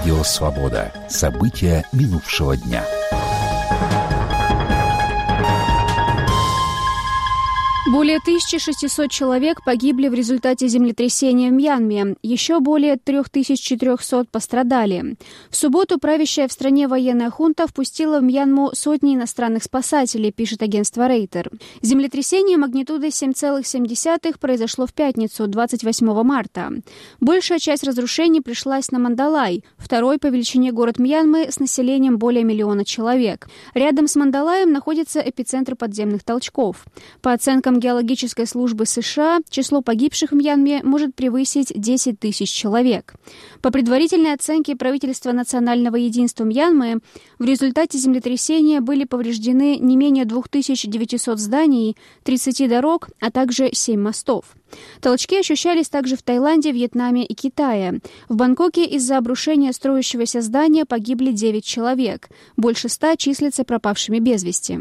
Радио «Свобода». События минувшего дня. Более 1600 человек погибли в результате землетрясения в Мьянме. Еще более 3400 пострадали. В субботу правящая в стране военная хунта впустила в Мьянму сотни иностранных спасателей, пишет агентство Рейтер. Землетрясение магнитудой 7,7 произошло в пятницу, 28 марта. Большая часть разрушений пришлась на Мандалай, второй по величине город Мьянмы с населением более миллиона человек. Рядом с Мандалаем находится эпицентр подземных толчков. По оценкам геологической службы США, число погибших в Мьянме может превысить 10 тысяч человек. По предварительной оценке правительства национального единства Мьянмы, в результате землетрясения были повреждены не менее 2900 зданий, 30 дорог, а также 7 мостов. Толчки ощущались также в Таиланде, Вьетнаме и Китае. В Бангкоке из-за обрушения строящегося здания погибли 9 человек. Больше 100 числятся пропавшими без вести.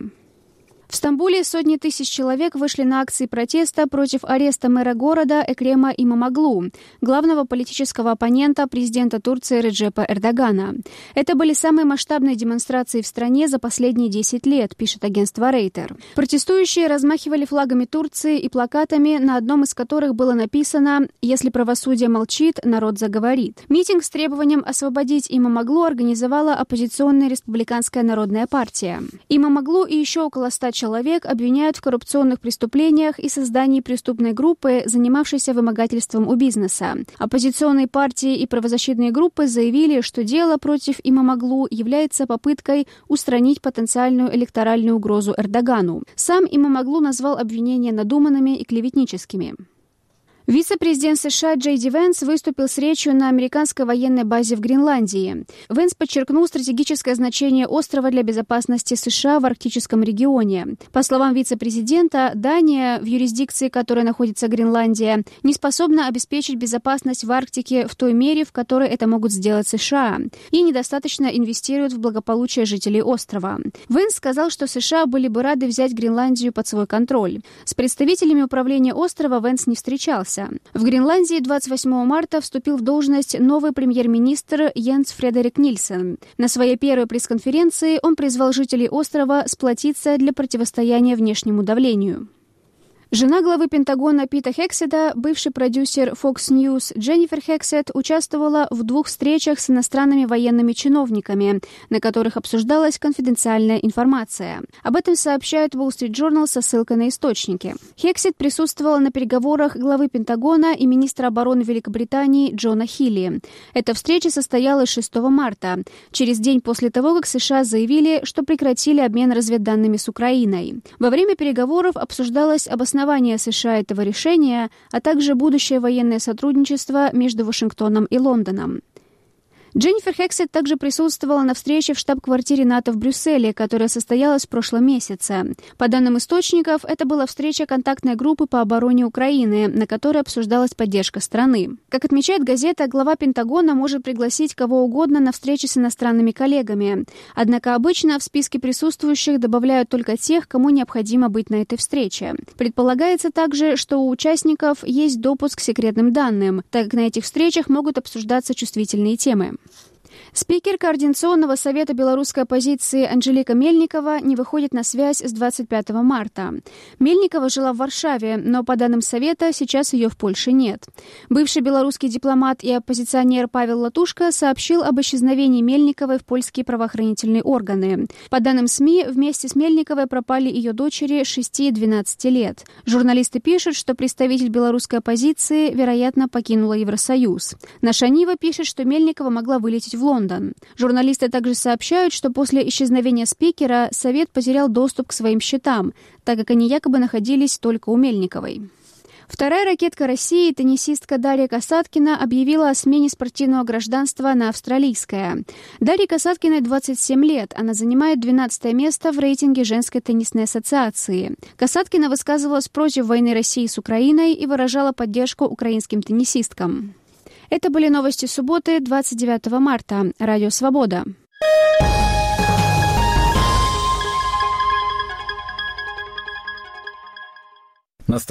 В Стамбуле сотни тысяч человек вышли на акции протеста против ареста мэра города Экрема Имамоглу, главного политического оппонента президента Турции Реджепа Эрдогана. Это были самые масштабные демонстрации в стране за последние 10 лет, пишет агентство Рейтер. Протестующие размахивали флагами Турции и плакатами, на одном из которых было написано «Если правосудие молчит, народ заговорит». Митинг с требованием освободить Имамоглу организовала оппозиционная Республиканская народная партия. Имамоглу и еще около 100 человек обвиняют в коррупционных преступлениях и создании преступной группы, занимавшейся вымогательством у бизнеса. Оппозиционные партии и правозащитные группы заявили, что дело против Имамоглу является попыткой устранить потенциальную электоральную угрозу Эрдогану. Сам Имамоглу назвал обвинения надуманными и клеветническими. Вице-президент США Джей Ди Венс выступил с речью на американской военной базе в Гренландии. Венс подчеркнул стратегическое значение острова для безопасности США в арктическом регионе. По словам вице-президента, Дания, в юрисдикции которой находится Гренландия, не способна обеспечить безопасность в Арктике в той мере, в которой это могут сделать США, и недостаточно инвестирует в благополучие жителей острова. Венс сказал, что США были бы рады взять Гренландию под свой контроль. С представителями управления острова Венс не встречался. В Гренландии 28 марта вступил в должность новый премьер-министр Йенс Фредерик Нильсен. На своей первой пресс-конференции он призвал жителей острова сплотиться для противостояния внешнему давлению. Жена главы Пентагона Пита Хексета, бывший продюсер Fox News Дженнифер Хексет, участвовала в 2 встречах с иностранными военными чиновниками, на которых обсуждалась конфиденциальная информация. Об этом сообщает Wall Street Journal со ссылкой на источники. Хексет присутствовала на переговорах главы Пентагона и министра обороны Великобритании Джона Хилли. Эта встреча состоялась 6 марта, через день после того, как США заявили, что прекратили обмен разведданными с Украиной. Во время переговоров обсуждалось обоснование США этого решения, а также будущее военное сотрудничество между Вашингтоном и Лондоном. Дженнифер Хексет также присутствовала на встрече в штаб-квартире НАТО в Брюсселе, которая состоялась в прошлом месяце. По данным источников, это была встреча контактной группы по обороне Украины, на которой обсуждалась поддержка страны. Как отмечает газета, глава Пентагона может пригласить кого угодно на встречи с иностранными коллегами. Однако обычно в списке присутствующих добавляют только тех, кому необходимо быть на этой встрече. Предполагается также, что у участников есть допуск к секретным данным, так как на этих встречах могут обсуждаться чувствительные темы. Спикер Координационного совета белорусской оппозиции Анжелика Мельникова не выходит на связь с 25 марта. Мельникова жила в Варшаве, но, по данным совета, сейчас ее в Польше нет. Бывший белорусский дипломат и оппозиционер Павел Латушко сообщил об исчезновении Мельниковой в польские правоохранительные органы. По данным СМИ, вместе с Мельниковой пропали ее дочери 6 и 12 лет. Журналисты пишут, что представитель белорусской оппозиции, вероятно, покинула Евросоюз. Наша Нива пишет, что Мельникова могла вылететь в Лондон. Журналисты также сообщают, что после исчезновения спикера Совет потерял доступ к своим счетам, так как они якобы находились только у Мельниковой. Вторая ракетка России, теннисистка Дарья Касаткина, объявила о смене спортивного гражданства на австралийское. Дарье Касаткиной 27 лет. Она занимает 12 место в рейтинге женской теннисной ассоциации. Касаткина высказывалась против войны России с Украиной и выражала поддержку украинским теннисисткам. Это были новости субботы, 29 марта. Радио «Свобода».